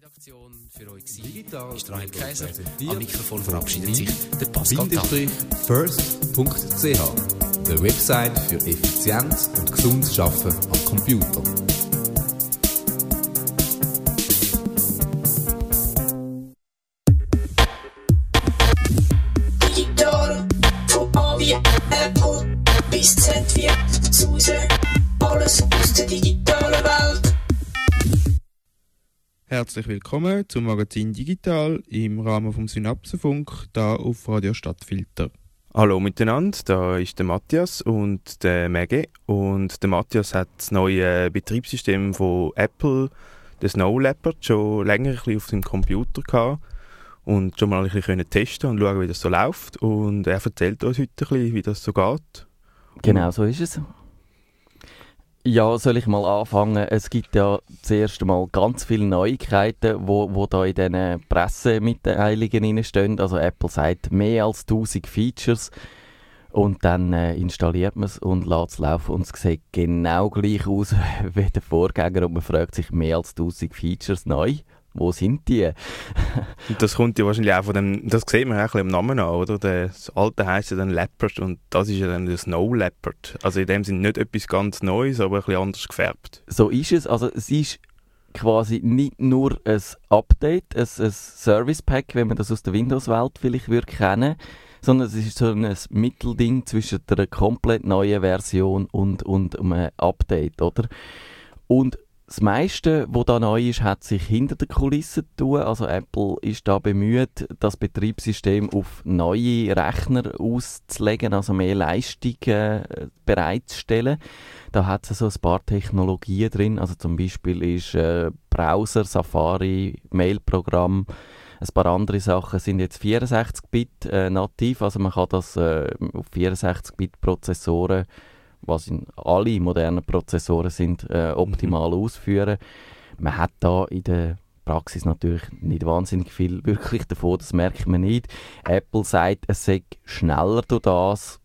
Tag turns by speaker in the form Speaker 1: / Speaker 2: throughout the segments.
Speaker 1: Redaktion für euch
Speaker 2: Digital
Speaker 1: ist Rahel Kaiser. Am Mikrofon verabschiedet sich der Pascal
Speaker 2: First.ch, der Website für Effizienz und gesundes Arbeiten am Computer.
Speaker 3: Digital, von A wie Apple bis Z wie Suse, alles aus der digitalen Welt.
Speaker 4: Herzlich willkommen zum Magazin Digital im Rahmen vom Synapsenfunk, da auf Radio Stadtfilter. Hallo miteinander, da ist der Matthias und der Maggie. Und der Matthias hat das neue Betriebssystem von Apple, den Snow Leopard, schon länger ein bisschen auf seinem Computer gehabt und schon mal ein bisschen testen und schauen, wie das so läuft. Und er erzählt uns heute ein bisschen, wie das so geht.
Speaker 5: Genau so ist es. Ja, soll ich mal anfangen? Es gibt ja zuerst einmal ganz viele Neuigkeiten, wo da in diesen Pressemitteilungen stehen. Also Apple sagt mehr als 1000 Features und dann installiert man es und lässt es laufen und es sieht genau gleich aus wie der Vorgänger und man fragt sich, mehr als 1000 Features neu? Wo sind die?
Speaker 4: Und das kommt ja wahrscheinlich auch von dem, das sieht man auch ein bisschen im Namen an, oder? Das alte heisst ja dann Leopard und das ist ja dann der Snow Leopard. Also in dem Sinne nicht etwas ganz Neues, aber ein bisschen anders gefärbt.
Speaker 5: So ist es. Also es ist quasi nicht nur ein Update, ein Service Pack, wenn man das aus der Windows-Welt vielleicht würde kennen, sondern es ist so ein Mittelding zwischen einer komplett neuen Version und einem Update, oder? Und das meiste, was da neu ist, hat sich hinter den Kulissen zu tun. Also Apple ist da bemüht, das Betriebssystem auf neue Rechner auszulegen, also mehr Leistung bereitzustellen. Da hat es so ein paar Technologien drin. Also zum Beispiel ist Browser, Safari, Mailprogramm, ein paar andere Sachen sind jetzt 64-Bit nativ. Also man kann das auf 64-Bit-Prozessoren, was in alle modernen Prozessoren sind, optimal ausführen. Man hat da in der Praxis natürlich nicht wahnsinnig viel wirklich davon, das merkt man nicht. Apple sagt, es sei schneller durch das.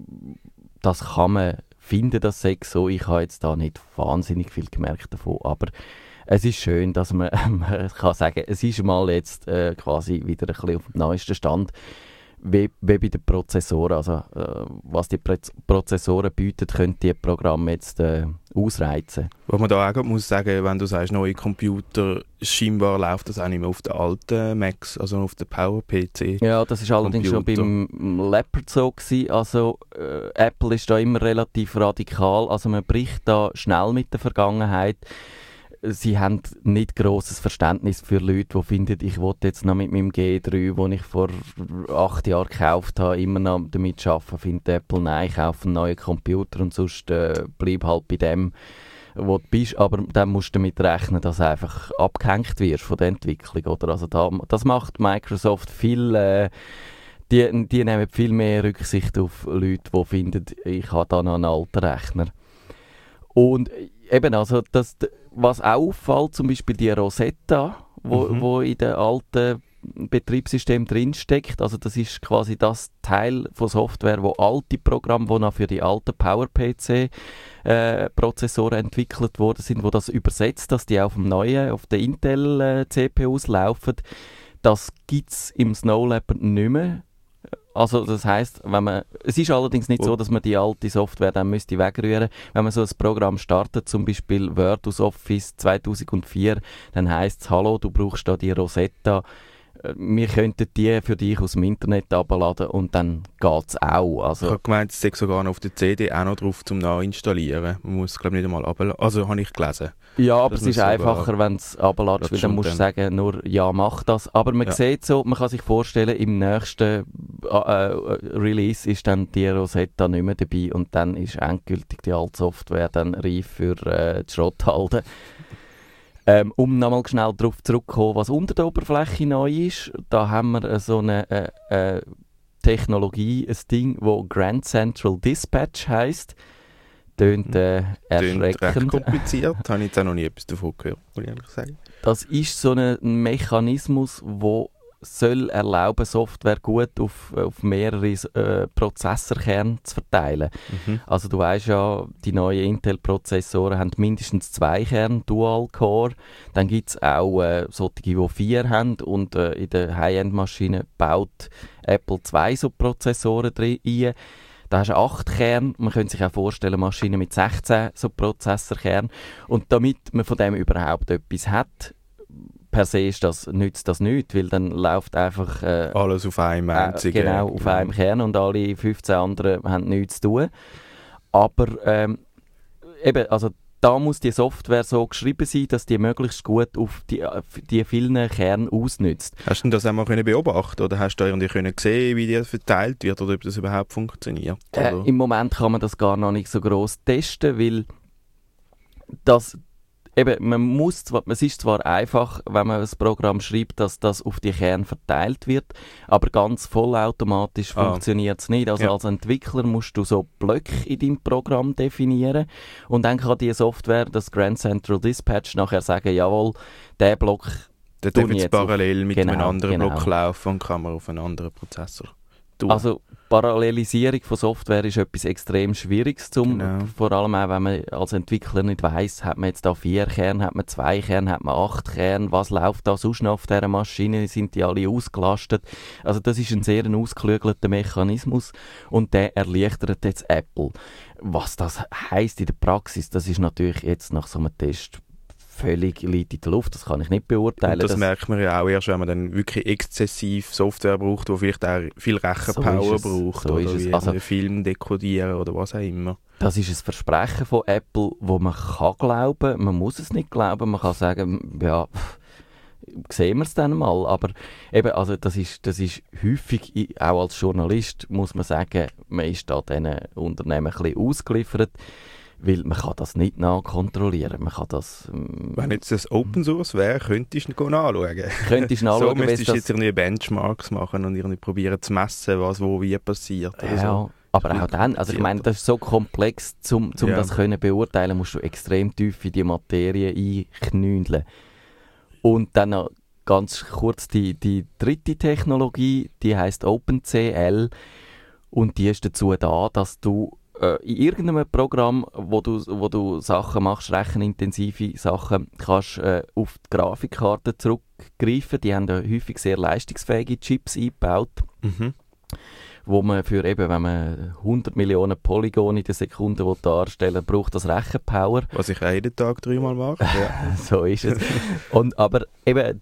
Speaker 5: Das kann man finden, das sei so. Ich habe jetzt da nicht wahnsinnig viel gemerkt davon, aber es ist schön, dass man kann sagen, es ist mal jetzt quasi wieder ein bisschen auf dem neuesten Stand. Wie bei den Prozessoren, also was die Prozessoren bieten, können die Programme jetzt ausreizen.
Speaker 4: Was man da auch muss sagen, wenn du sagst, neue Computer, scheinbar läuft das auch nicht mehr auf den alten Macs, also auf den PowerPC.
Speaker 5: Ja, das ist allerdings schon beim Leopard so gewesen. Also Apple ist da immer relativ radikal, also man bricht da schnell mit der Vergangenheit. Sie haben nicht grosses Verständnis für Leute, die finden, ich will jetzt noch mit meinem G3, den ich vor 8 Jahren gekauft habe, immer noch damit arbeiten. Findet Apple, nein, ich kaufe einen neuen Computer und sonst bleib halt bei dem, wo du bist. Aber dann musst du damit rechnen, dass du einfach abgehängt wirst von der Entwicklung. Oder? Also das macht Microsoft viel... Die nehmen viel mehr Rücksicht auf Leute, die finden, ich habe da noch einen alten Rechner. Und eben, also was auch auffällt, zum Beispiel die Rosetta, wo in den alten Betriebssystem drinsteckt. Also das ist quasi das Teil von Software, wo alte Programme, die noch für die alten PowerPC-Prozessoren entwickelt worden sind, wo das übersetzt, dass die auf dem neuen, auf den Intel-CPUs laufen. Das gibt es im Snow Leopard nicht mehr. Also das heisst, es ist allerdings nicht so, dass man die alte Software dann müsste wegrühren. Wenn man so ein Programm startet, zum Beispiel Word aus Office 2004, dann heisst es, hallo, du brauchst da die Rosetta. Wir könnten die für dich aus dem Internet abladen und dann geht es auch. Also,
Speaker 4: ich habe gemeint, es ist sogar noch auf der CD auch noch drauf zum Nachinstallieren. Man muss es, glaube ich, nicht einmal abladen. Also habe ich gelesen.
Speaker 5: Ja, aber es ist einfacher, wenn du es abladest, weil dann musst du sagen, nur ja, mach das. Aber man sieht so, man kann sich vorstellen, im nächsten Release ist dann die Rosetta nicht mehr dabei und dann ist endgültig die alte Software dann reif für die Schrotthalde. Um nochmal schnell darauf zurückzukommen, was unter der Oberfläche neu ist, da haben wir so eine Technologie, ein Ding, das Grand Central Dispatch heisst. Tönt erschreckend.
Speaker 4: Recht kompliziert, habe ich jetzt auch noch nie etwas davon gehört, muss ich ehrlich sagen.
Speaker 5: Das ist so ein Mechanismus, wo soll erlauben, Software gut auf mehrere Prozessorkerne zu verteilen. Also du weißt ja, die neuen Intel-Prozessoren haben mindestens 2 Kerne, Dual-Core. Dann gibt es auch solche, die 4 haben und in den High-End-Maschinen baut Apple 2 so Prozessoren ein. Da hast du 8 Kerne. Man könnte sich auch vorstellen, Maschinen mit 16 so Prozessorkernen. Und damit man von dem überhaupt etwas hat, per se nützt das nichts, weil dann läuft einfach
Speaker 4: alles auf einem einzigen.
Speaker 5: Genau, auf einem Kern und alle 15 anderen haben nichts zu tun. Aber eben, also da muss die Software so geschrieben sein, dass die möglichst gut auf die vielen Kerne ausnützt.
Speaker 4: Hast du das auch mal beobachten oder hast du da irgendwie sehen, wie die verteilt wird oder ob das überhaupt funktioniert?
Speaker 5: Im Moment kann man das gar noch nicht so gross testen, weil das eben, es ist zwar einfach, wenn man ein Programm schreibt, dass das auf die Kerne verteilt wird, aber ganz vollautomatisch funktioniert es nicht. Also als Entwickler musst du so Blöcke in deinem Programm definieren und dann kann die Software, das Grand Central Dispatch, nachher sagen, jawohl, der Block
Speaker 4: der darf jetzt parallel mit einem anderen Block laufen und kann man auf einen anderen Prozessor tun.
Speaker 5: Also Parallelisierung von Software ist etwas extrem Schwieriges, vor allem auch, wenn man als Entwickler nicht weiss, hat man jetzt da 4 Kerne, hat man 2 Kerne, hat man 8 Kerne, was läuft da sonst noch auf dieser Maschine, sind die alle ausgelastet? Also das ist ein sehr ausgeklügelter Mechanismus und der erleichtert jetzt Apple. Was das heisst in der Praxis, das ist natürlich jetzt nach so einem Test völlig liegt in der Luft, das kann ich nicht beurteilen.
Speaker 4: Und das merkt man ja auch erst, wenn man dann wirklich exzessiv Software braucht, die vielleicht auch viel Rechenpower braucht oder wie einen Film dekodieren oder was auch immer.
Speaker 5: Das ist ein Versprechen von Apple, wo man kann glauben, man muss es nicht glauben, man kann sagen, ja, sehen wir es dann mal, aber eben, also das ist häufig, auch als Journalist muss man sagen, man ist da diesen Unternehmen ein bisschen ausgeliefert, weil man kann das nicht nachkontrollieren. Man kann das,
Speaker 4: wenn jetzt das Open Source wäre, könntest du nachschauen.
Speaker 5: Könntest du nachschauen.
Speaker 4: So müsstest du jetzt irgendwie Benchmarks machen und irgendwie probieren zu messen, was wo wie passiert.
Speaker 5: Ja, so. Aber auch dann, also ich meine, das ist so komplex, um das können beurteilen, musst du extrem tief in die Materie einknündeln. Und dann noch ganz kurz die dritte Technologie, die heisst OpenCL und die ist dazu da, dass du in irgendeinem Programm, wo du Sachen machst, rechenintensive Sachen, kannst auf die Grafikkarte zurückgreifen. Die haben häufig sehr leistungsfähige Chips eingebaut, wo man für eben, wenn man 100 Millionen Polygone in der Sekunde darstellen, braucht das Rechenpower.
Speaker 4: Was ich jeden Tag 3-mal mache. Ja.
Speaker 5: So ist es. Aber eben,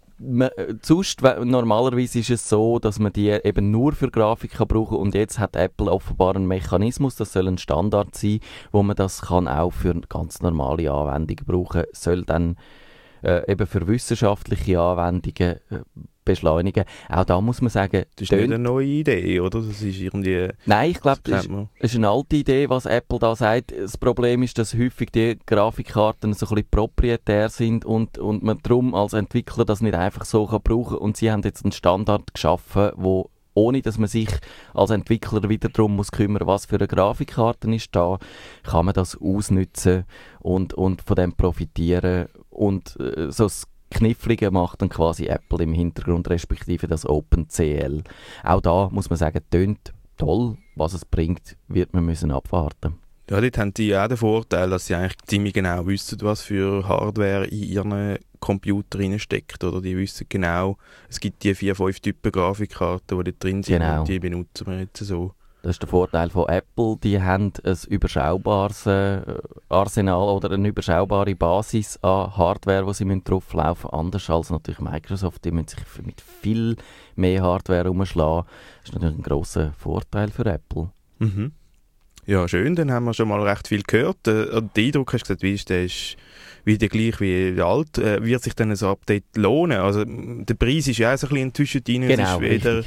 Speaker 5: normalerweise ist es so, dass man die eben nur für Grafik kann brauchen und jetzt hat Apple offenbar einen Mechanismus, das soll ein Standard sein, wo man das kann auch für ganz normale Anwendungen brauchen, soll dann eben für wissenschaftliche Anwendungen beschleunigen. Auch da muss man sagen...
Speaker 4: Das ist nicht eine neue Idee, oder? Das ist irgendwie...
Speaker 5: Nein, ich glaube, das ist eine alte Idee, was Apple da sagt. Das Problem ist, dass häufig die Grafikkarten so ein bisschen proprietär sind und man darum als Entwickler das nicht einfach so kann brauchen. Und sie haben jetzt einen Standard geschaffen, wo ohne dass man sich als Entwickler wieder darum muss kümmern, was für eine Grafikkarte ist da, kann man das ausnutzen und von dem profitieren. Und so das Knifflige macht dann quasi Apple im Hintergrund, respektive das OpenCL. Auch da muss man sagen, tönt toll. Was es bringt, wird man müssen abwarten.
Speaker 4: Ja, dort haben die auch den Vorteil, dass sie eigentlich ziemlich genau wissen, was für Hardware in ihren Computer steckt. Oder die wissen genau, es gibt die 4-5 Typen Grafikkarten, die dort drin sind,
Speaker 5: genau.
Speaker 4: Und die benutzen wir jetzt so.
Speaker 5: Das ist der Vorteil von Apple. Die haben ein überschaubares Arsenal oder eine überschaubare Basis an Hardware, die sie drauflaufen müssen. Anders als natürlich Microsoft, die müssen sich mit viel mehr Hardware herumschlagen. Das ist natürlich ein grosser Vorteil für Apple.
Speaker 4: Mhm. Ja, schön, dann haben wir schon mal recht viel gehört. Der Eindruck, hast du gesagt, ist wieder gleich wie alt. Wird sich dann ein Update lohnen? Also der Preis ist ja auch so ein bisschen zwischendrin.
Speaker 5: Genau,
Speaker 4: es ist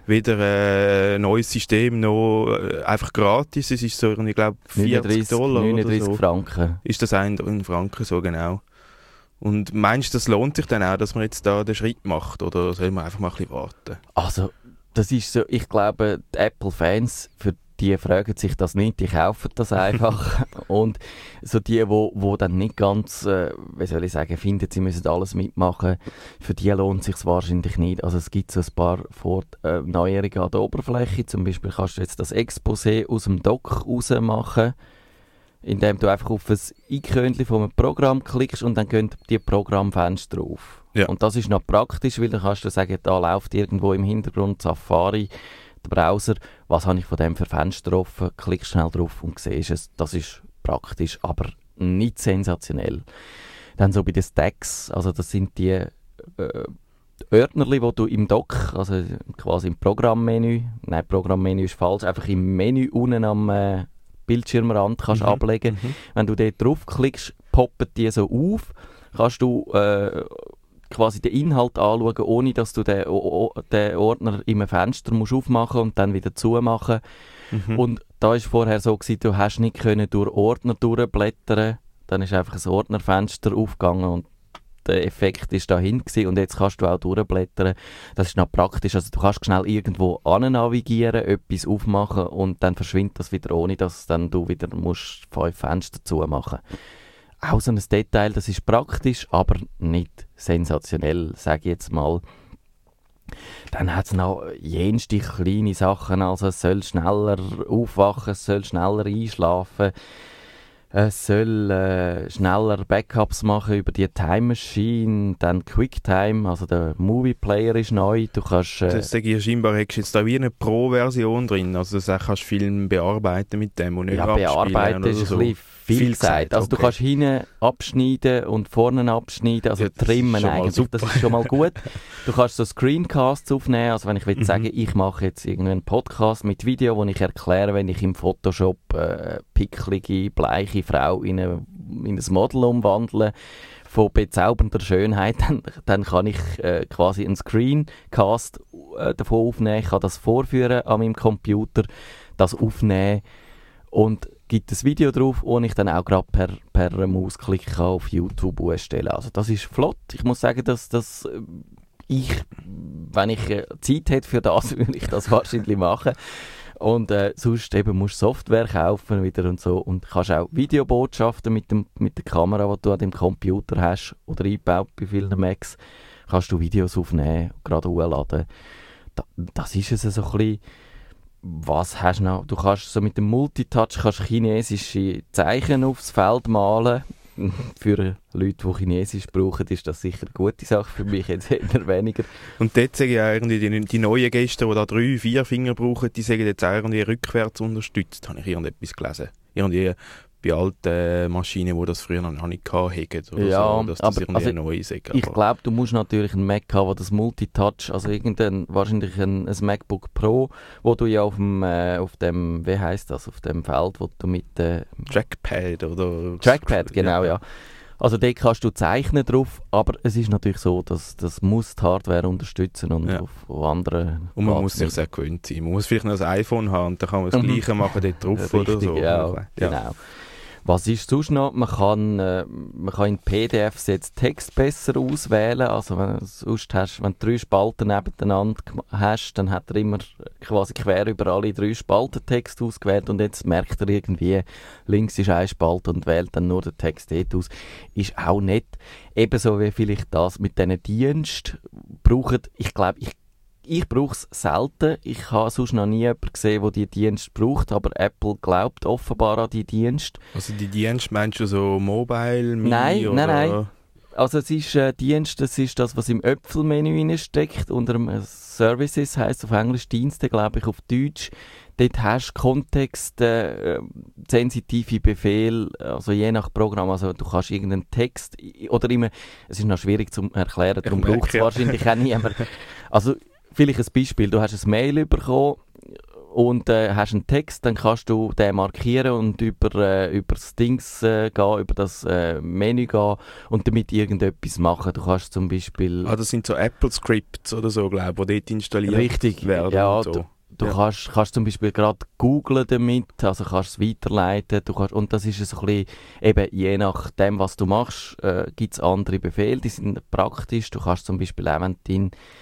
Speaker 4: weder ein neues System noch einfach gratis. Es ist so, ich glaube, $40
Speaker 5: 39
Speaker 4: oder so.
Speaker 5: Franken.
Speaker 4: Ist das in Franken so, genau. Und meinst du, das lohnt sich dann auch, dass man jetzt da den Schritt macht? Oder soll man einfach mal ein bisschen warten?
Speaker 5: Also, das ist so, ich glaube, die Apple-Fans, für die fragen sich das nicht, die kaufen das einfach. Und so die dann nicht ganz, wie soll ich sagen, finden, sie müssen alles mitmachen, für die lohnt es sich wahrscheinlich nicht. Also es gibt so ein paar Neuerungen an der Oberfläche. Zum Beispiel kannst du jetzt das Exposé aus dem Dock raus machen, indem du einfach auf ein Icönchen von einem Programm klickst und dann gehen die Programmfenster auf.
Speaker 4: Ja.
Speaker 5: Und das ist noch praktisch, weil dann kannst du sagen, da läuft irgendwo im Hintergrund Safari, der Browser, was habe ich von dem für Fenster offen, klickst schnell drauf und siehst es. Das ist praktisch, aber nicht sensationell. Dann so bei den Stacks, also das sind die Ordnerli, die du im Dock, also quasi im Programmmenü, nein, Programmmenü ist falsch, einfach im Menü unten am Bildschirmrand kannst ablegen. Wenn du dort draufklickst, poppen die so auf, kannst du quasi den Inhalt anschauen, ohne dass du den Ordner in einem Fenster musst aufmachen und dann wieder zumachen. Und da war vorher so gewesen, du hast nicht können durch Ordner durchblättern, dann ist einfach ein Ordnerfenster aufgegangen und der Effekt ist dahin gewesen. Und jetzt kannst du auch durchblättern. Das ist noch praktisch. Also du kannst schnell irgendwo navigieren, etwas aufmachen und dann verschwindet das wieder, ohne dass dann du wieder musst 5 Fenster zumachen. Auch so ein Detail, das ist praktisch, aber nicht sensationell, sage ich jetzt mal. Dann hat es noch jenste kleine Sachen, also es soll schneller aufwachen, es soll schneller einschlafen. Es soll schneller Backups machen über die Time Machine, dann QuickTime, also der Movie Player ist neu. Du kannst,
Speaker 4: das sage ich, scheinbar hast du jetzt da wie eine Pro-Version drin, also du kannst Film bearbeiten mit dem und nicht
Speaker 5: bearbeiten ist
Speaker 4: oder so.
Speaker 5: Ein bisschen viel gesagt. Also du kannst hinten abschneiden und vorne abschneiden, also trimmen eigentlich. Das ist schon mal gut. Du kannst so Screencasts aufnehmen, also wenn ich will sagen, ich mache jetzt irgendeinen Podcast mit Video, wo ich erkläre, wenn ich im Photoshop picklige, bleiche Frau in ein Model umwandle, von bezaubernder Schönheit, dann kann ich quasi einen Screencast davon aufnehmen, ich kann das vorführen an meinem Computer, das aufnehmen und gibt ein Video drauf, und ich dann auch gerade per Mausklick auf YouTube stellen. Also das ist flott. Ich muss sagen, dass wenn ich Zeit hätte für das, würde ich das wahrscheinlich machen. Und sonst eben musst du Software kaufen wieder und so, und kannst auch Videobotschaften mit der Kamera, die du an dem Computer hast oder eingebaut bei vielen Macs, kannst du Videos aufnehmen, gerade hochladen. Das ist es so ein bisschen. Was hast du noch? Du kannst so mit dem Multitouch chinesische Zeichen aufs Feld malen. Für Leute, die Chinesisch brauchen, ist das sicher eine gute Sache. Für mich jetzt eher weniger.
Speaker 4: Und dort sage ich auch irgendwie, die neuen Gäste, die da 3, 4 Finger brauchen, die sagen jetzt auch irgendwie rückwärts unterstützt. Habe ich irgendetwas gelesen. Irgendwie bei alten Maschinen, die das früher noch nicht hatten oder
Speaker 5: ja,
Speaker 4: so, dass das irgendwie neu ist.
Speaker 5: Ich glaube, du musst natürlich einen Mac haben, der das Multitouch, also wahrscheinlich ein MacBook Pro, wo du ja auf dem, wie heisst das, auf dem Feld, wo du mit
Speaker 4: Trackpad oder...
Speaker 5: Trackpad, genau, ja. Also dort kannst du zeichnen drauf, aber es ist natürlich so, dass das muss die Hardware unterstützen und auf anderen...
Speaker 4: Und man muss sich sehr gewöhnt sein. Man muss vielleicht noch ein iPhone haben und dann kann man das Gleiche machen dort drauf oder so.
Speaker 5: Ja, genau. Was ist sonst noch? Man kann in PDFs jetzt Text besser auswählen. Also wenn du 3 Spalten nebeneinander hast, dann hat er immer quasi quer über alle 3 Spalten Text ausgewählt, und jetzt merkt er irgendwie, links ist eine Spalte und wählt dann nur den Text dort aus. Ist auch nett. Ebenso wie vielleicht das mit diesen Diensten brauchen. Ich glaube, ich brauche es selten. Ich habe sonst noch nie jemanden gesehen, der diese Dienste braucht, aber Apple glaubt offenbar an die Dienste.
Speaker 4: Also die Dienste meinst du so Mobile, Mini?
Speaker 5: Nein. Also es ist Dienst, das ist das, was im Äpfelmenü steckt, unter dem Services, heisst auf Englisch Dienste, glaube ich, auf Deutsch. Dort hast du kontextsensitive Befehle, also je nach Programm, also du kannst irgendeinen Text, oder immer, es ist noch schwierig zu erklären, darum braucht es wahrscheinlich auch niemand. Also vielleicht ein Beispiel, du hast ein Mail bekommen und hast einen Text, dann kannst du den markieren und über das Dings gehen, über das Menü gehen und damit irgendetwas machen. Du kannst zum Beispiel...
Speaker 4: das sind so Apple-Scripts oder so, glaube ich, die dort installiert werden.
Speaker 5: Ja,
Speaker 4: so.
Speaker 5: Du kannst zum Beispiel gerade googlen damit, also kannst es weiterleiten, und das ist so ein bisschen, eben je nachdem, was du machst, gibt es andere Befehle, die sind praktisch. Du kannst zum Beispiel auch, wenn du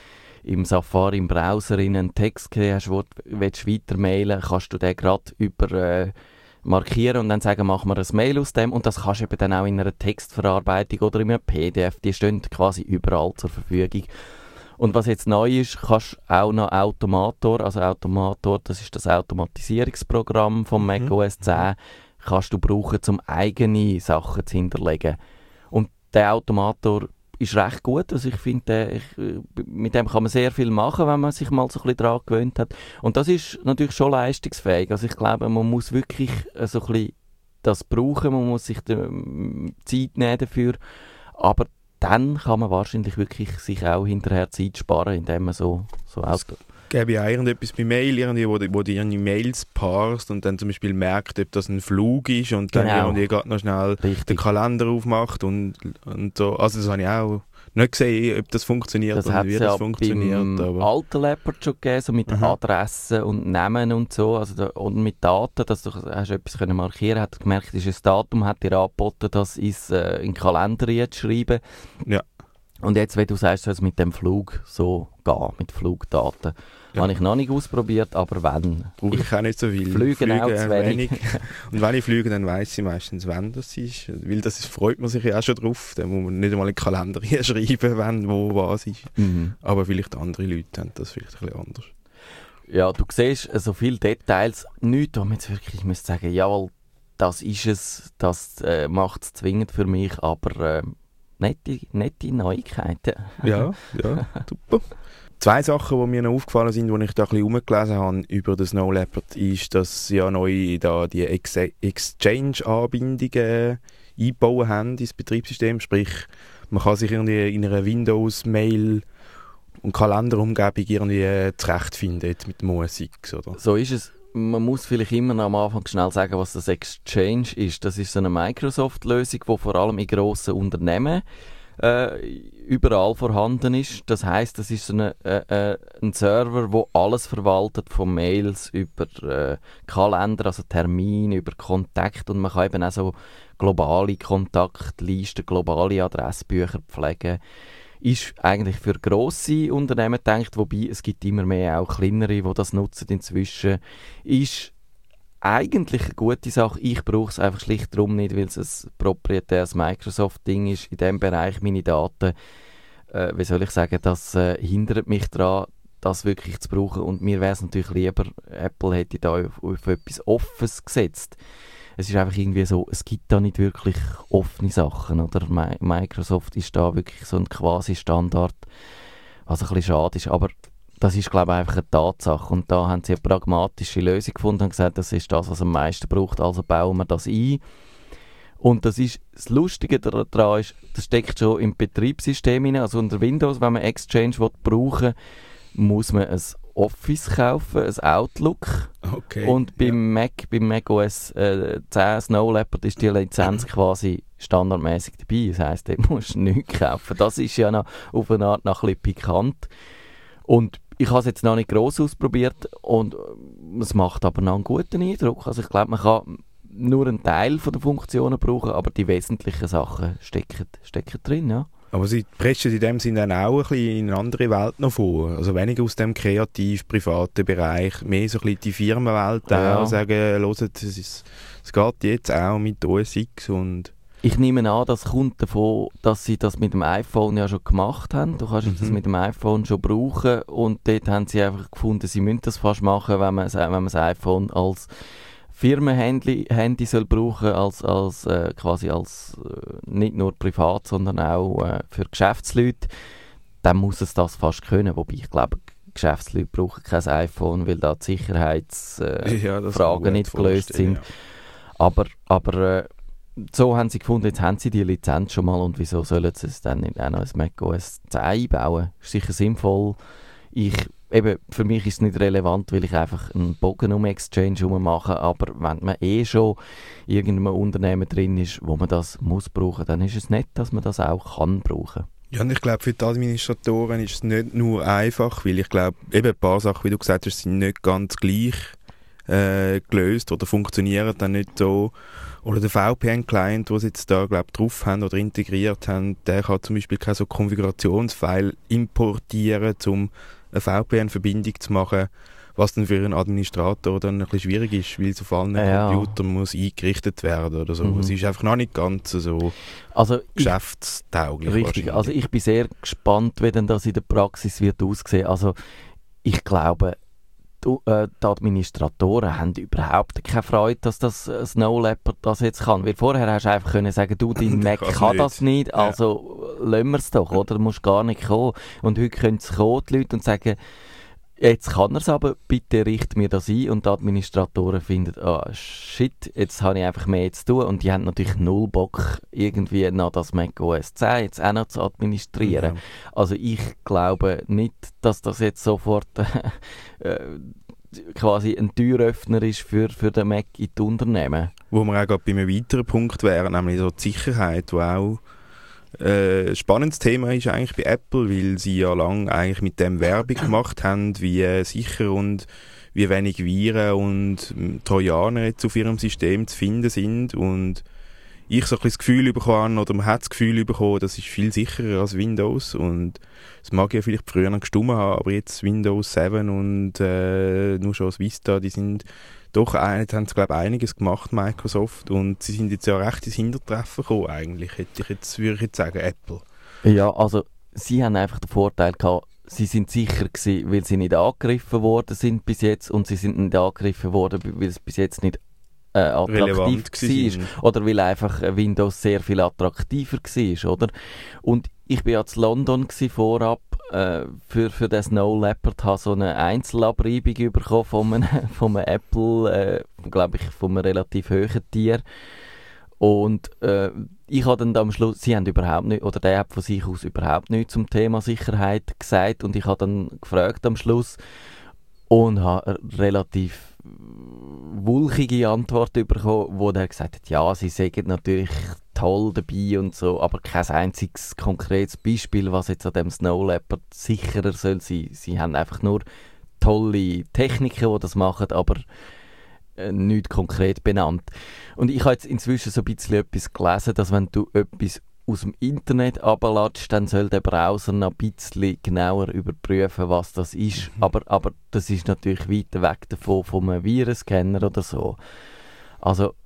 Speaker 5: im Safari, im Browser in einen Text gesehen hast, wo du weiter mailen willst, kannst du den gerade über markieren und dann sagen, mach mir ein Mail aus dem, und das kannst du eben dann auch in einer Textverarbeitung oder in einem PDF, die stehen quasi überall zur Verfügung. Und was jetzt neu ist, kannst du auch noch Automator, also Automator, das ist das Automatisierungsprogramm von macOS 10, kannst du brauchen, um eigene Sachen zu hinterlegen. Und der Automator ist recht gut, also ich finde, mit dem kann man sehr viel machen, wenn man sich mal so ein bisschen daran gewöhnt hat. Und das ist natürlich schon leistungsfähig, also ich glaube, man muss wirklich so ein bisschen das brauchen, man muss sich Zeit nehmen dafür, aber dann kann man wahrscheinlich wirklich sich auch hinterher Zeit sparen, indem man so
Speaker 4: Gäbe ja irgendetwas bei Mail, irgendwie, wo die ihre Mails parst und dann zum Beispiel merkt, ob das ein Flug ist und dann irgendwie gerade noch schnell den Kalender aufmacht und so. Also das habe ich auch nicht gesehen, ob das funktioniert
Speaker 5: das
Speaker 4: oder wie das funktioniert.
Speaker 5: Das hat es ja beim alten Leopard schon gegeben, so mit Adressen und Namen und so, also und mit Daten, dass du hast etwas können markieren, hat gemerkt, ist ein Datum, hat dir angeboten, das ist in den Kalender jetzt schreiben.
Speaker 4: Ja.
Speaker 5: Und jetzt, wenn du sagst, soll es mit dem Flug so gehen, mit Flugdaten. Ja. Habe ich noch nicht ausprobiert, aber wenn.
Speaker 4: Brauche ich auch nicht so viel.
Speaker 5: Fliegen auch zu wenig.
Speaker 4: Und wenn ich fliege, dann weiss ich meistens, wann das ist. Weil das freut man sich ja auch schon drauf. Dann muss man nicht einmal in den Kalender schreiben, wann, wo, was ist. Aber vielleicht andere Leute haben das vielleicht ein bisschen anders.
Speaker 5: Ja, du siehst so viele Details. Nichts, wo man jetzt wirklich müsste sagen, jawohl, das ist es, das macht es zwingend für mich, aber nette Neuigkeiten.
Speaker 4: Ja, super. 2 Sachen, die mir noch aufgefallen sind, als ich da ein bisschen rumgelesen habe über den Snow Leopard, ist, dass sie ja neu da die Exchange-Anbindungen eingebaut haben ins Betriebssystem. Sprich, man kann sich irgendwie in einer Windows-Mail- und Kalenderumgebung irgendwie zurechtfinden jetzt mit Musik. Oder?
Speaker 5: So ist es. Man muss vielleicht immer noch am Anfang schnell sagen, was das Exchange ist. Das ist so eine Microsoft-Lösung, die vor allem in grossen Unternehmen überall vorhanden ist. Das heisst, das ist so ein Server, der alles verwaltet, von Mails über Kalender, also Termine, über Kontakt, und man kann eben auch so globale Kontaktlisten, globale Adressbücher pflegen. Ist eigentlich für grosse Unternehmen gedacht, wobei es gibt immer mehr auch kleinere, die das nutzen inzwischen. Ist eigentlich eine gute Sache. Ich brauche es einfach schlicht darum nicht, weil es ein proprietäres Microsoft-Ding ist. In diesem Bereich meine Daten, wie soll ich sagen, das hindert mich daran, das wirklich zu brauchen. Und mir wäre es natürlich lieber, Apple hätte da auf etwas Offenes gesetzt. Es ist einfach irgendwie so, es gibt da nicht wirklich offene Sachen, oder? Microsoft ist da wirklich so ein quasi Standard, was ein bisschen schade ist, aber das ist, glaube ich, einfach eine Tatsache. Und da haben sie eine pragmatische Lösung gefunden und gesagt, das ist das, was am meisten braucht, also bauen wir das ein. Und das Lustige daran ist, das steckt schon im Betriebssystem hinein. Also unter Windows, wenn man Exchange brauchen will, muss man ein Office kaufen, ein Outlook.
Speaker 4: Okay,
Speaker 5: und beim Mac OS 10 Snow Leopard ist die Lizenz quasi standardmäßig dabei. Das heisst, dort musst du nichts kaufen. Das ist ja noch auf eine Art noch ein bisschen pikant. Und ich habe es jetzt noch nicht gross ausprobiert und es macht aber noch einen guten Eindruck. Also ich glaube, man kann nur einen Teil von der Funktionen brauchen, aber die wesentlichen Sachen stecken drin, ja.
Speaker 4: Aber sie preschen in dem Sinne dann auch ein bisschen in eine andere Welt noch vor. Also weniger aus dem kreativ-privaten Bereich, mehr so ein bisschen die Firmenwelt auch sagen, hört, es geht jetzt auch mit OS X und...
Speaker 5: Ich nehme an, das kommt davon, dass sie das mit dem iPhone ja schon gemacht haben. Du kannst das mit dem iPhone schon brauchen und dort haben sie einfach gefunden, sie müssen das fast machen, wenn man das iPhone als Firmenhandy soll brauchen, quasi als nicht nur privat, sondern auch für Geschäftsleute, dann muss es das fast können. Wobei ich glaube, Geschäftsleute brauchen kein iPhone, weil da die Sicherheitsfragen nicht gelöst sind. Ja. Aber so haben sie gefunden, jetzt haben sie die Lizenz schon mal und wieso sollen sie es dann nicht auch noch ins macOS 10 einbauen? Ist sicher sinnvoll. Für mich ist es nicht relevant, weil ich einfach einen Bogen um Exchange mache, aber wenn man schon in irgendeinem Unternehmen drin ist, wo man das muss brauchen, dann ist es nett, dass man das auch kann brauchen.
Speaker 4: Ja, und ich glaube, für die Administratoren ist es nicht nur einfach, weil ich glaube, eben ein paar Sachen, wie du gesagt hast, sind nicht ganz gleich gelöst oder funktionieren dann nicht so. Oder der VPN-Client, den sie jetzt da drauf haben oder integriert haben, der kann zum Beispiel keine so Konfigurationsfile importieren, um eine VPN-Verbindung zu machen, was dann für einen Administrator dann ein bisschen schwierig ist, weil es auf allen Computern muss eingerichtet werden oder so. Es ist einfach noch nicht ganz so geschäftstauglich.
Speaker 5: Richtig, also ich bin sehr gespannt, wie denn das in der Praxis wird aussehen. Also ich glaube, die Administratoren haben überhaupt keine Freude, dass das Snow Leopard das jetzt kann. Weil vorher hast du einfach können sagen, du, dein Mac kann das nicht, also lassen wir es doch, oder? Du musst gar nicht kommen. Und heute können sie kommen, die Leute, und sagen, jetzt kann er es aber, bitte richte mir das ein. Und die Administratoren finden, shit, jetzt habe ich einfach mehr zu tun. Und die haben natürlich null Bock, irgendwie noch das Mac OS 10 jetzt auch noch zu administrieren. Ja. Also ich glaube nicht, dass das jetzt sofort quasi ein Türöffner ist für den Mac in die Unternehmen.
Speaker 4: Wo wir auch gerade bei einem weiteren Punkt wären, nämlich so die Sicherheit, die auch ein spannendes Thema ist eigentlich bei Apple, weil sie ja lange eigentlich mit dem Werbung gemacht haben, wie sicher und wie wenig Viren und Trojaner jetzt auf ihrem System zu finden sind. Und ich so ein bisschen das Gefühl bekommen, oder man hat das Gefühl bekommen, das ist viel sicherer als Windows. Und das mag ja vielleicht früher noch gestummen haben, aber jetzt Windows 7 und nur schon das Vista, die sind doch, haben sie, glaube ich, einiges gemacht, Microsoft, und sie sind jetzt ja recht ins Hintertreffen gekommen, eigentlich, würde ich jetzt sagen, Apple.
Speaker 5: Ja, also, sie haben einfach den Vorteil gehabt, sie sind sicher gewesen, weil sie nicht angegriffen worden sind bis jetzt, und sie sind nicht angegriffen worden, weil es bis jetzt nicht attraktiv war, oder weil einfach Windows sehr viel attraktiver war, oder? Und ich war ja in London vorab, für den Snow Leopard, habe so eine Einzelabreibung bekommen von einem Apple, glaube ich, von einem relativ hohen Tier. Und ich habe dann am Schluss, sie haben überhaupt nicht, oder der hat von sich aus überhaupt nichts zum Thema Sicherheit gesagt, und ich habe dann gefragt am Schluss und habe eine relativ wulchige Antwort bekommen, wo der gesagt hat, ja, sie sagen natürlich toll dabei und so, aber kein einziges konkretes Beispiel, was jetzt an dem Snow Leopard sicherer soll sein. Sie haben einfach nur tolle Techniken, die das machen, aber nicht konkret benannt. Und ich habe jetzt inzwischen so ein bisschen etwas gelesen, dass wenn du etwas aus dem Internet runterladest, dann soll der Browser noch ein bisschen genauer überprüfen, was das ist. Aber das ist natürlich weiter weg davon, von einem Virenscanner oder so. Also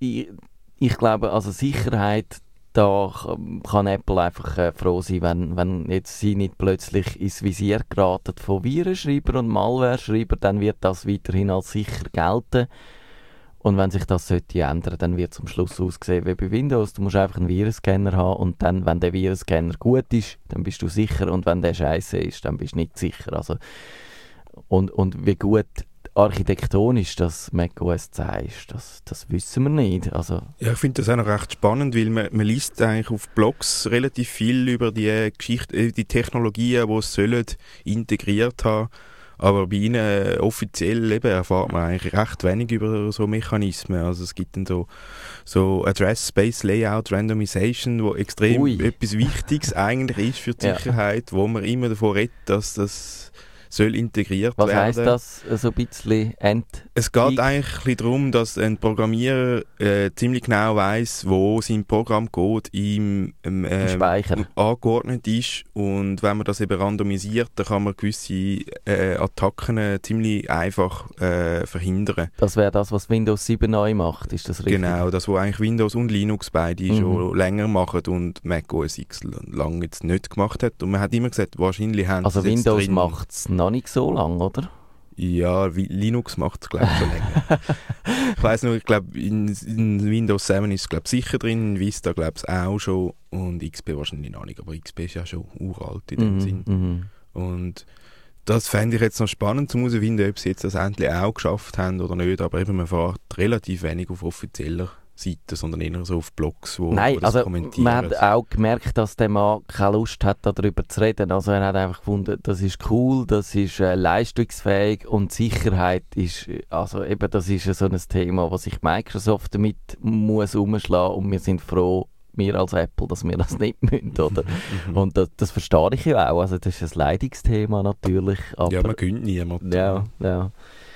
Speaker 5: ich glaube, also Sicherheit, da kann Apple einfach froh sein, wenn jetzt sie nicht plötzlich ins Visier geraten von Virenschreiber und Malware-Schreiber, dann wird das weiterhin als sicher gelten. Und wenn sich das sollte ändern, dann wird es am Schluss aussehen wie bei Windows. Du musst einfach einen Virenscanner haben, und dann, wenn der Virenscanner gut ist, dann bist du sicher, und wenn der scheiße ist, dann bist du nicht sicher. Also, und wie gut architektonisch das Mac OS 10 ist, das wissen wir nicht. Also,
Speaker 4: ja, ich finde das auch noch recht spannend, weil man liest eigentlich auf Blogs relativ viel über die Geschichte, die Technologien, die es sollen integriert haben. Aber bei ihnen offiziell erfahrt man eigentlich recht wenig über so Mechanismen. Also es gibt dann so Address Space Layout Randomization, wo extrem etwas Wichtiges eigentlich ist für die Sicherheit, wo man immer davon redet, dass das soll integriert werden.
Speaker 5: Was heisst das so ein bisschen?
Speaker 4: Es geht eigentlich ein bisschen darum, dass ein Programmierer ziemlich genau weiss, wo sein Programmcode im
Speaker 5: Speicher
Speaker 4: angeordnet ist, und wenn man das eben randomisiert, dann kann man gewisse Attacken ziemlich einfach verhindern.
Speaker 5: Das wäre das, was Windows 7 neu macht, ist das richtig?
Speaker 4: Genau, das, was eigentlich Windows und Linux beide schon länger machen und Mac OS X lange jetzt nicht gemacht hat. Und man hat immer gesagt, wahrscheinlich haben
Speaker 5: also Windows macht es noch nicht so lang, oder?
Speaker 4: Ja, Linux macht es, glaube ich, schon länger. Ich weiss nur, ich glaube, in Windows 7 ist es, glaube ich, sicher drin, in Vista, glaube ich, auch schon, und XP wahrscheinlich noch nicht, aber XP ist ja schon uralt in dem Sinn. Und das fände ich jetzt noch spannend, zu herausfinden, ob sie jetzt das endlich auch geschafft haben oder nicht, aber eben, man fährt relativ wenig auf offizieller Seiten, sondern eher so auf Blogs, wo
Speaker 5: das
Speaker 4: also kommentieren.
Speaker 5: Man hat auch gemerkt, dass der Mann keine Lust hat, darüber zu reden. Also er hat einfach gefunden, das ist cool, das ist leistungsfähig, und Sicherheit ist, also eben, das ist so ein Thema, was sich Microsoft damit muss umschlagen, und wir sind froh, wir als Apple, dass wir das nicht müssen, oder? Und das verstehe ich ja auch, also das ist ein Leidigungsthema natürlich. Aber,
Speaker 4: ja, man gönnt niemand.
Speaker 5: Ja.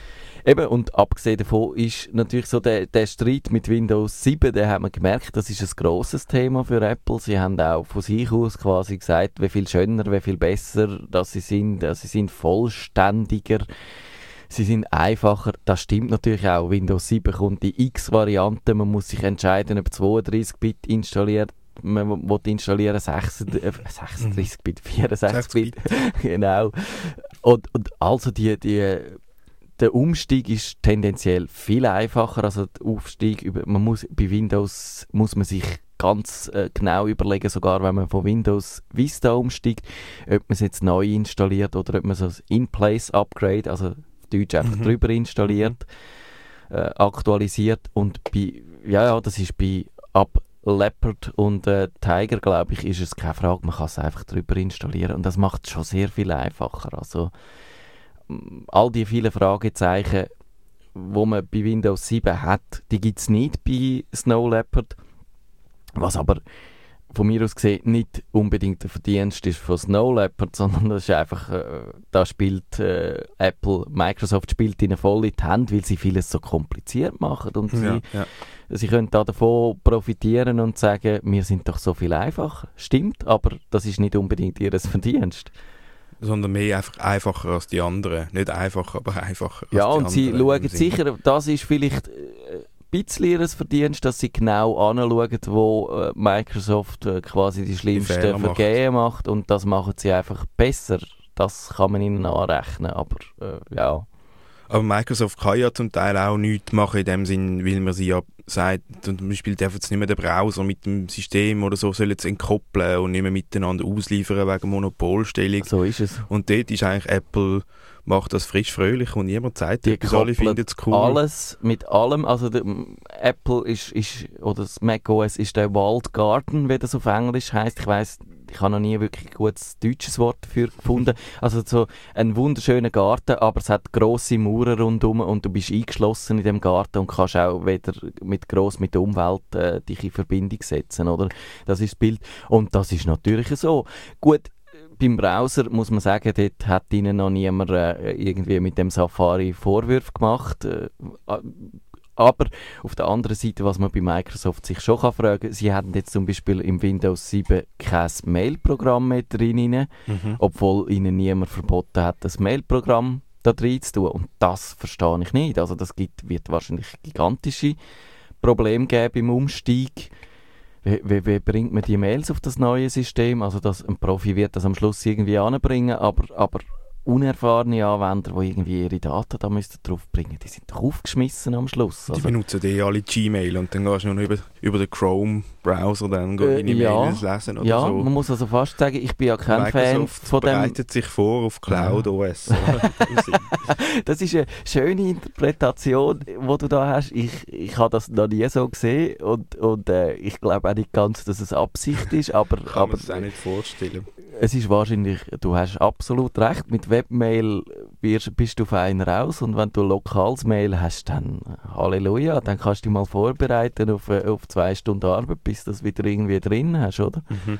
Speaker 5: Eben, und abgesehen davon ist natürlich so der Streit mit Windows 7, den haben wir gemerkt, das ist ein grosses Thema für Apple. Sie haben auch von sich aus quasi gesagt, wie viel schöner, wie viel besser dass sie sind vollständiger, sie sind einfacher. Das stimmt natürlich auch. Windows 7 kommt in X-Varianten, man muss sich entscheiden, ob 32-Bit installiert man will installieren 36-Bit, 64-Bit, genau. Und also der Umstieg ist tendenziell viel einfacher, also der Aufstieg, bei Windows muss man sich ganz genau überlegen, sogar wenn man von Windows Vista umsteigt, ob man es jetzt neu installiert oder ob man so ein In-Place-Upgrade, also auf Deutsch einfach drüber installiert, aktualisiert. Und das ist ab Leopard und Tiger, glaube ich, ist es keine Frage, man kann es einfach drüber installieren und das macht es schon sehr viel einfacher. Also all die vielen Fragezeichen, die man bei Windows 7 hat, die gibt es nicht bei Snow Leopard, was aber von mir aus gesehen nicht unbedingt der Verdienst ist von Snow Leopard, sondern das ist einfach, da spielt Microsoft spielt ihnen voll in die Hände, weil sie vieles so kompliziert machen und sie können da davon profitieren und sagen, wir sind doch so viel einfacher. Stimmt, aber das ist nicht unbedingt ihr Verdienst.
Speaker 4: Sondern mehr einfacher als die anderen. Nicht einfacher, aber einfacher als die
Speaker 5: anderen. Ja, und sie schauen sicher, das ist vielleicht ein bisschen ihr Verdienst, dass sie genau anschauen, wo Microsoft quasi die schlimmsten Vergehen macht und das machen sie einfach besser. Das kann man ihnen anrechnen, aber ja.
Speaker 4: Aber Microsoft kann ja zum Teil auch nichts machen in dem Sinn, weil man sie ja sagt, zum Beispiel dürfen sie nicht mehr den Browser mit dem System oder so sollen sie entkoppeln und nicht mehr miteinander ausliefern wegen Monopolstellung.
Speaker 5: So ist es.
Speaker 4: Und dort ist eigentlich Apple macht das frisch fröhlich und niemand sagt etwas, alle finden es cool.
Speaker 5: Alles mit allem, also Apple ist oder das macOS ist der Walled Garden, wie das auf Englisch heisst. Ich habe noch nie wirklich ein gutes deutsches Wort dafür gefunden. Also so ein wunderschöner Garten, aber es hat grosse Mauern rundherum und du bist eingeschlossen in dem Garten und kannst auch weder mit der Umwelt dich in Verbindung setzen, oder? Das ist das Bild. Und das ist natürlich so. Gut, beim Browser muss man sagen, dort hat ihnen noch niemand irgendwie mit dem Safari Vorwürfe gemacht. Aber auf der anderen Seite, was man bei Microsoft sich schon fragen kann, sie haben jetzt zum Beispiel im Windows 7 kein Mail-Programm mehr drin, obwohl ihnen niemand verboten hat, das Mail-Programm da drin zu tun. Und das verstehe ich nicht. Also das wird wahrscheinlich gigantische Probleme geben im Umstieg. Wie bringt man die Mails auf das neue System? Also ein Profi wird das am Schluss irgendwie anbringen, aber unerfahrene Anwender, die irgendwie ihre Daten da drauf bringen, die sind doch aufgeschmissen am Schluss.
Speaker 4: Die benutzen alle Gmail und dann gehst du nur noch über den Chrome-Browser dann deine Mails lesen oder so. Ja,
Speaker 5: man muss also fast sagen, ich bin ja kein Fan von dem.
Speaker 4: Bereitet sich vor auf Cloud OS.
Speaker 5: Das ist eine schöne Interpretation, die du da hast. Ich habe das noch nie so gesehen und ich glaube auch nicht ganz, dass es Absicht ist, aber
Speaker 4: kann man es auch nicht vorstellen.
Speaker 5: Es ist wahrscheinlich, du hast absolut recht, mit Webmail bist du fein raus und wenn du lokales Mail hast, dann Halleluja, dann kannst du dich mal vorbereiten auf 2 Stunden Arbeit, bis du das wieder irgendwie drin hast, oder?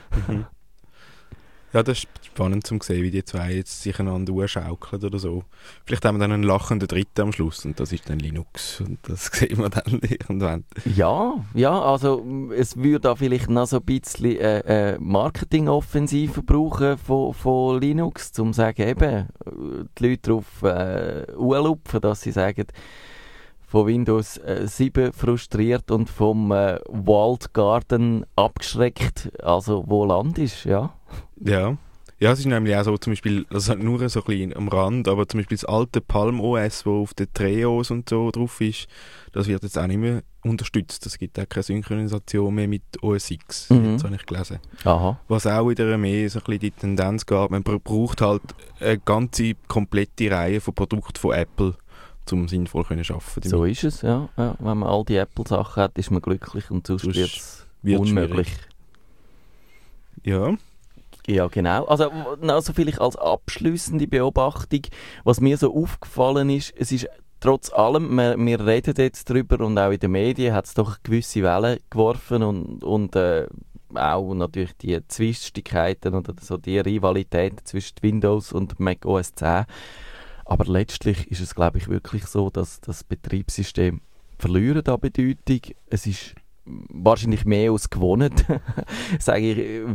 Speaker 4: Ja, das ist spannend zu sehen, wie die zwei jetzt sich einander schaukeln oder so. Vielleicht haben wir dann einen lachenden Dritten am Schluss und das ist dann Linux und das sehen wir dann irgendwann.
Speaker 5: Ja, also es würde da vielleicht noch so ein bisschen Marketingoffensive brauchen von Linux, um zu sagen, eben, die Leute darauf anlupfen, dass sie sagen, von Windows 7 frustriert und vom Walled Garden abgeschreckt, also wo Land ist, ja.
Speaker 4: Ja, es ist nämlich auch so, zum Beispiel, also nur so ein bisschen am Rand, aber zum Beispiel das alte Palm OS, wo auf den Treos und so drauf ist, das wird jetzt auch nicht mehr unterstützt. Es gibt auch keine Synchronisation mehr mit OS X, jetzt habe ich gelesen.
Speaker 5: Aha.
Speaker 4: Was auch wieder mehr so ein bisschen die Tendenz gab, man braucht halt eine ganze, komplette Reihe von Produkten von Apple, um sinnvoll zu arbeiten.
Speaker 5: So ist es, ja. Wenn man all die Apple-Sachen hat, ist man glücklich und sonst wird es unmöglich.
Speaker 4: Ja.
Speaker 5: Ja, genau. Also vielleicht als abschliessende Beobachtung, was mir so aufgefallen ist, es ist trotz allem, wir reden jetzt darüber und auch in den Medien hat es doch gewisse Wellen geworfen und auch natürlich die Zwistigkeiten oder so die Rivalitäten zwischen Windows und Mac OS X. Aber letztlich ist es, glaube ich, wirklich so, dass das Betriebssystem verliert an Bedeutung. Es ist wahrscheinlich mehr als gewonnen. Sage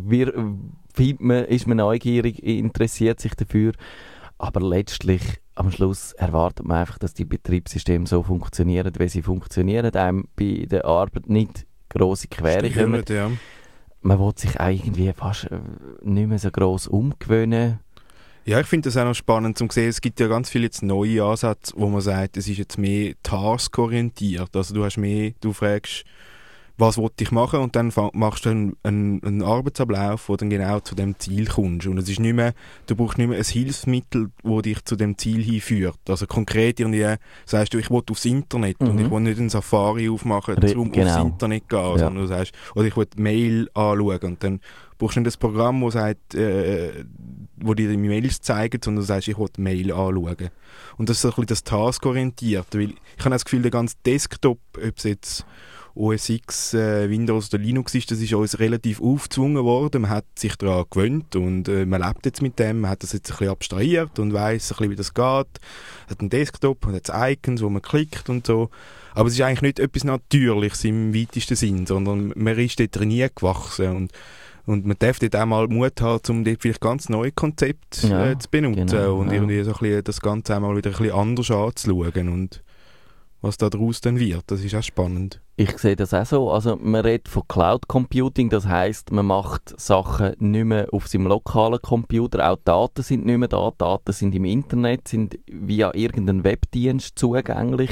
Speaker 5: ich, ist man neugierig, interessiert sich dafür. Aber letztlich, am Schluss, erwartet man einfach, dass die Betriebssysteme so funktionieren, wie sie funktionieren, einem bei der Arbeit nicht grosse Quere kommen.
Speaker 4: Ja.
Speaker 5: Man will sich auch irgendwie fast nicht mehr so gross umgewöhnen.
Speaker 4: Ja, ich finde das auch noch spannend zu sehen. Es gibt ja ganz viele jetzt neue Ansätze, wo man sagt, es ist jetzt mehr taskorientiert. Also du fragst, was will ich machen, und dann machst du einen Arbeitsablauf, wo dann genau zu dem Ziel kommst. Und es ist nicht mehr, du brauchst nicht mehr ein Hilfsmittel, das dich zu dem Ziel hinführt. Also konkret irgendwie sagst du, ich will aufs Internet und ich will nicht einen Safari aufmachen, um aufs Internet gehen, sondern du sagst, oder ich will die Mail anschauen, und dann brauchst du nicht das Programm, das sagt, wo dir die Mails zeigt, sondern du sagst, ich will die Mail anschauen. Und das ist so ein bisschen das taskorientiert, weil ich habe das Gefühl, der ganze Desktop, ob es jetzt OS X, Windows oder Linux ist, das ist uns relativ aufgezwungen worden. Man hat sich daran gewöhnt und man lebt jetzt mit dem. Man hat das jetzt ein bisschen abstrahiert und weiss ein bisschen, wie das geht. Hat einen Desktop und hat Icons, wo man klickt und so. Aber es ist eigentlich nicht etwas Natürliches im weitesten Sinn, sondern man ist dort nie gewachsen. Und man darf dort auch mal Mut haben, um dort vielleicht ganz neue Konzepte zu benutzen, genau, und irgendwie so ein bisschen das Ganze einmal wieder ein bisschen anders anzuschauen. Und was da daraus dann wird, das ist auch spannend.
Speaker 5: Ich sehe das auch so. Also man redet von Cloud Computing, das heisst, man macht Sachen nicht mehr auf seinem lokalen Computer, auch Daten sind nicht mehr da, Daten sind im Internet, sind via irgendeinen Webdienst zugänglich.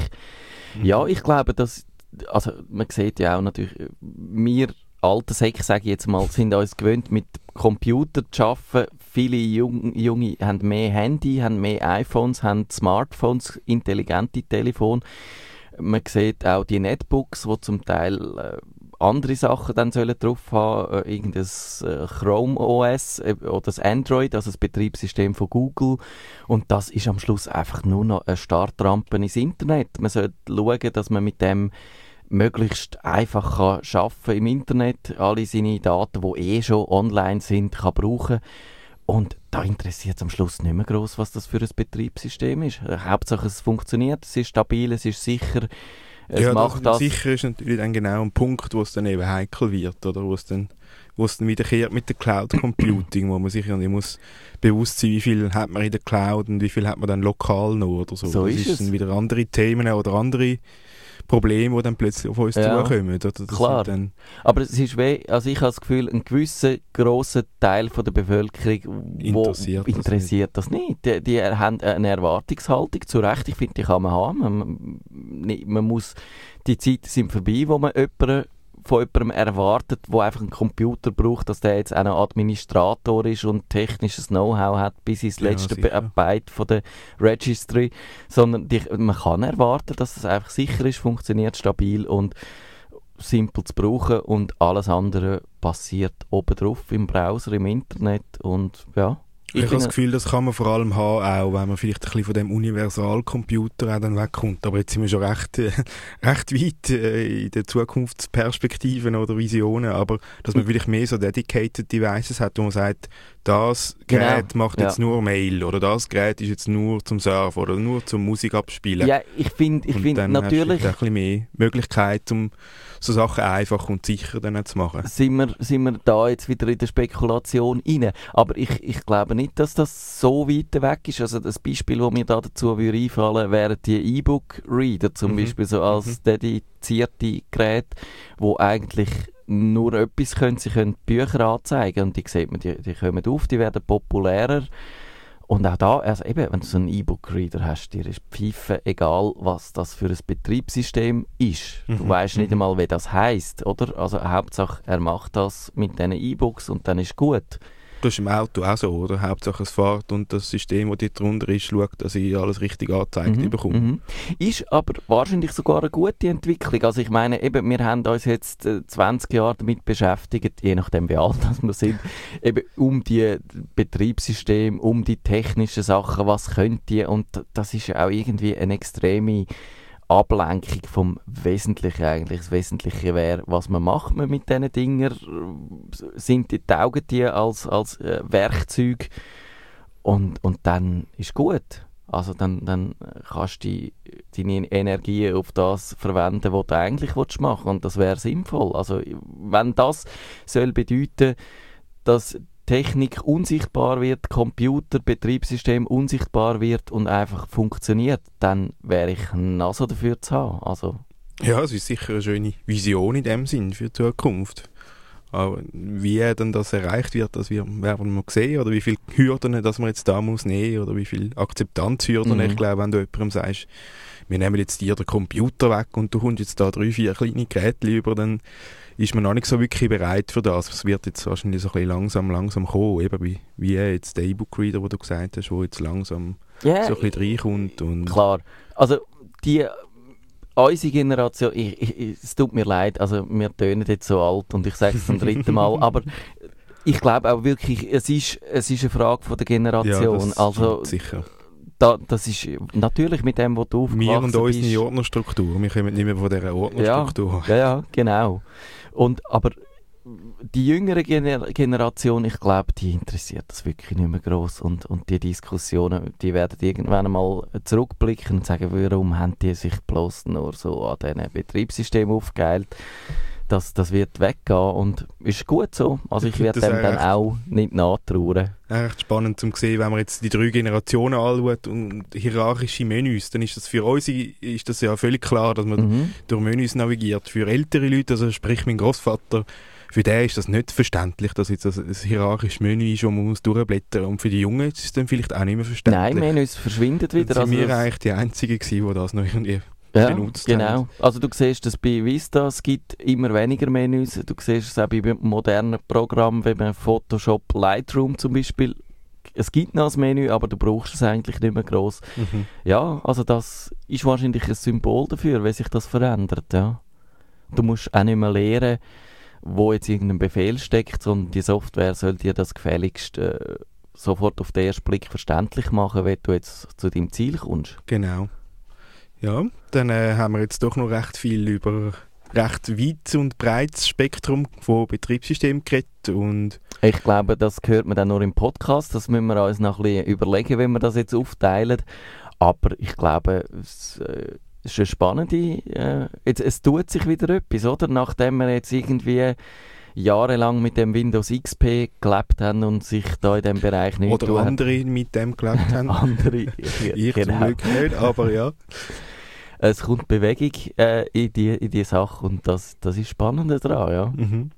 Speaker 5: Ja, ich glaube, also man sieht ja auch natürlich, wir alte Säcke, sage ich jetzt mal, sind uns gewöhnt, mit Computer zu arbeiten. Viele Junge haben mehr Handy, haben mehr iPhones, haben Smartphones, intelligente Telefone. Man sieht auch die Netbooks, die zum Teil andere Sachen dann drauf haben, irgendein Chrome OS oder das Android, also das Betriebssystem von Google. Und das ist am Schluss einfach nur noch eine Startrampe ins Internet. Man sollte schauen, dass man mit dem möglichst einfach arbeiten im Internet, alle seine Daten, die schon online sind, kann brauchen. Und da interessiert es am Schluss nicht mehr gross, was das für ein Betriebssystem ist. Hauptsache es funktioniert, es ist stabil, es ist sicher. Es macht das. Sicher
Speaker 4: ist natürlich dann genau ein Punkt, wo es dann eben heikel wird, oder wo es dann wiederkehrt mit der Cloud Computing, wo man sich ja muss bewusst sein, wie viel hat man in der Cloud und wie viel hat man dann lokal noch oder so.
Speaker 5: So
Speaker 4: das ist dann wieder andere Themen oder andere Probleme, die dann plötzlich auf uns zukommen. Oder? Das
Speaker 5: klar. Dann aber es ist also ich habe das Gefühl, ein gewisser grosser Teil von der Bevölkerung interessiert das nicht. Die haben eine Erwartungshaltung, zu Recht, ich finde, die kann man haben. Man muss, die Zeiten sind vorbei, wo man von jemandem erwartet, der einfach einen Computer braucht, dass der jetzt auch ein Administrator ist und technisches Know-how hat bis ins letzte Byte von der Registry, sondern man kann erwarten, dass es einfach sicher ist, funktioniert stabil und simpel zu brauchen, und alles andere passiert oben drauf im Browser, im Internet, und ja.
Speaker 4: Ich habe das Gefühl, das kann man vor allem haben, auch wenn man vielleicht ein bisschen von dem Universalcomputer auch dann wegkommt. Aber jetzt sind wir schon recht weit in den Zukunftsperspektiven oder Visionen. Aber dass man vielleicht mehr so dedicated Devices hat, wo man sagt, das Gerät macht jetzt nur Mail, oder das Gerät ist jetzt nur zum Surfen oder nur zum Musik abspielen.
Speaker 5: Ja, ich finde natürlich...
Speaker 4: Hast du ein bisschen mehr Möglichkeit, um so Sachen einfach und sicher dann zu machen.
Speaker 5: Sind wir da jetzt wieder in der Spekulation rein. Aber ich glaube nicht, dass das so weit weg ist. Also das Beispiel, das mir da dazu einfallen würde, wären die E-Book-Reader zum Beispiel, so als dedizierte Geräte, wo eigentlich nur etwas können. Sie können Bücher anzeigen und die sieht man, die kommen auf, die werden populärer. Und auch da, also eben, wenn du so einen E-Book-Reader hast, dir ist Pfeife egal, was das für ein Betriebssystem ist. Du weisst nicht einmal, wie das heisst, oder? Also Hauptsache, er macht das mit diesen E-Books und dann ist gut.
Speaker 4: Das ist im Auto auch so, oder? Hauptsache es fährt und das System, das dort drunter ist, schaut, dass ich alles richtig angezeigt bekomme.
Speaker 5: Ist aber wahrscheinlich sogar eine gute Entwicklung. Also ich meine, eben, wir haben uns jetzt 20 Jahre damit beschäftigt, je nachdem wie alt wir sind, eben um die Betriebssysteme, um die technischen Sachen, was können die, und das ist ja auch irgendwie eine extreme Ablenkung vom Wesentlichen eigentlich. Das Wesentliche wäre, was macht man mit diesen Dingen? Taugen die als Werkzeug? Und dann ist gut. Also dann kannst du deine Energie auf das verwenden, was du eigentlich machen willst. Und das wäre sinnvoll. Also wenn das soll bedeuten, dass Technik unsichtbar wird, Computer, Betriebssystem unsichtbar wird und einfach funktioniert, dann wäre ich naso dafür zu haben. Also,
Speaker 4: ja, es ist sicher eine schöne Vision in dem Sinn für die Zukunft. Aber wie dann das erreicht wird, das werden wir sehen. Oder wie viele Hürden dass man jetzt da muss nehmen oder wie viele Akzeptanzhürden. Ich glaube, wenn du jemandem sagst, wir nehmen jetzt dir den Computer weg und du kommst jetzt da 3-4 kleine Geräte über, dann ist man noch nicht so wirklich bereit für das. Es wird jetzt wahrscheinlich so ein bisschen langsam kommen, eben wie jetzt der E-Book-Reader, den du gesagt hast, der jetzt langsam so ein bisschen reinkommt. Und
Speaker 5: klar, also unsere Generation, es tut mir leid, also wir tönen jetzt so alt und ich sage es zum 3. Mal, aber ich glaube auch wirklich, es ist eine Frage von der Generation.
Speaker 4: Ja, das
Speaker 5: also
Speaker 4: sicher.
Speaker 5: Das ist natürlich mit dem, was du aufgewachsen bist.
Speaker 4: Wir und unsere Ordnerstruktur, wir kommen nicht mehr von dieser Ordnerstruktur.
Speaker 5: Ja, genau. Aber die jüngere Generation, ich glaube, die interessiert das wirklich nicht mehr gross. Und die Diskussionen, die werden irgendwann einmal zurückblicken und sagen, warum haben die sich bloß nur so an diesen Betriebssystemen aufgeheilt. Das wird weggehen und ist gut so. Also ich werde dem dann auch nicht nachtrauern.
Speaker 4: Echt spannend zu sehen, wenn man jetzt die 3 Generationen anschaut und hierarchische Menüs, dann ist das für uns ist das ja völlig klar, dass man durch Menüs navigiert. Für ältere Leute, also sprich mein Großvater, für den ist das nicht verständlich, dass jetzt ein hierarchisches Menü ist, wo man muss durchblättern muss. Und für die Jungen ist es dann vielleicht auch nicht mehr verständlich.
Speaker 5: Nein, Menüs verschwinden wieder.
Speaker 4: Dann sind wir eigentlich die Einzigen gewesen, die das noch irgendwie benutzt
Speaker 5: genau.
Speaker 4: haben.
Speaker 5: Also du siehst es bei Vista, es gibt immer weniger Menüs. Du siehst es auch bei modernen Programmen, wie bei Photoshop, Lightroom zum Beispiel. Es gibt noch ein Menü, aber du brauchst es eigentlich nicht mehr gross. Ja, also das ist wahrscheinlich ein Symbol dafür, wie sich das verändert. Ja. Du musst auch nicht mehr lernen, wo jetzt irgendein Befehl steckt, sondern die Software soll dir das gefälligst sofort auf den ersten Blick verständlich machen, wenn du jetzt zu deinem Ziel kommst.
Speaker 4: Genau. Ja, dann haben wir jetzt doch noch recht viel über recht weit und breites Spektrum von Betriebssystemen geredet. Und
Speaker 5: ich glaube, das hört man dann nur im Podcast. Das müssen wir uns noch ein bisschen überlegen, wenn wir das jetzt aufteilen. Aber ich glaube, es ist eine spannende... es tut sich wieder etwas, oder? Nachdem wir jetzt irgendwie jahrelang mit dem Windows XP gelebt haben und sich da in diesem Bereich nicht...
Speaker 4: Oder andere mit dem gelebt haben.
Speaker 5: Andere,
Speaker 4: ich zum Glück nicht, aber ja.
Speaker 5: Es kommt Bewegung in die Sache und das ist spannend daran, ja.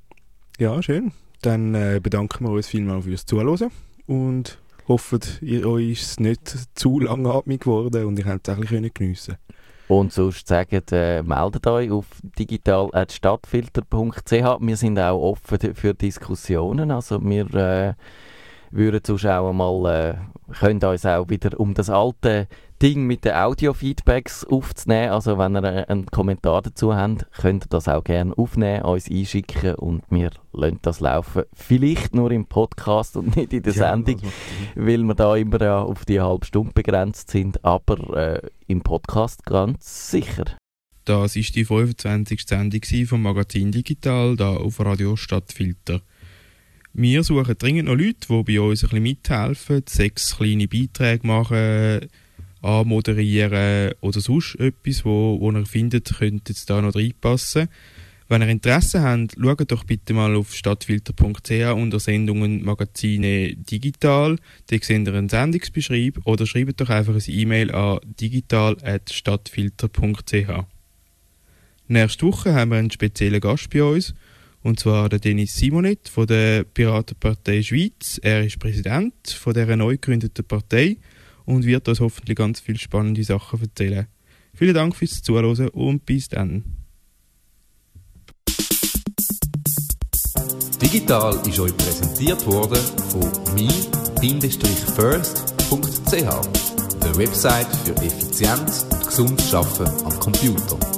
Speaker 4: Ja, schön. Dann bedanken wir uns vielmals fürs Zuhören und hoffen, euch ist es nicht zu langatmig geworden und ihr könnt es auch ein bisschen geniessen.
Speaker 5: Und sonst sagt, meldet euch auf digital@stadtfilter.ch. Wir sind auch offen für Diskussionen. Also wir würden sonst auch mal, können uns auch wieder um das alte Ding mit den Audio-Feedbacks aufzunehmen. Also wenn ihr einen Kommentar dazu habt, könnt ihr das auch gerne aufnehmen, uns einschicken und wir lassen das laufen. Vielleicht nur im Podcast und nicht in der Sendung, weil wir da immer auf die halbe Stunde begrenzt sind, aber im Podcast ganz sicher.
Speaker 4: Das war die 25. Sendung vom Magazin Digital, da auf Radio Stadtfilter. Wir suchen dringend noch Leute, die bei uns ein bisschen mithelfen, 6 kleine Beiträge machen, anmoderieren oder sonst etwas, wo ihr findet, könnte jetzt da noch reinpassen. Wenn ihr Interesse habt, schaut doch bitte mal auf stadtfilter.ch unter Sendungen Magazine Digital. Da seht ihr einen Sendungsbeschreib oder schreibt doch einfach eine E-Mail an digital@stadtfilter.ch. Nächste Woche haben wir einen speziellen Gast bei uns, und zwar der Dennis Simonet von der Piratenpartei Schweiz. Er ist Präsident von dieser neu gegründeten Partei und wird uns hoffentlich ganz viele spannende Sachen erzählen. Vielen Dank fürs Zuhören und bis dann.
Speaker 2: Digital ist euch präsentiert worden von mi-first.ch, der Website für Effizienz und gesundes Arbeiten am Computer.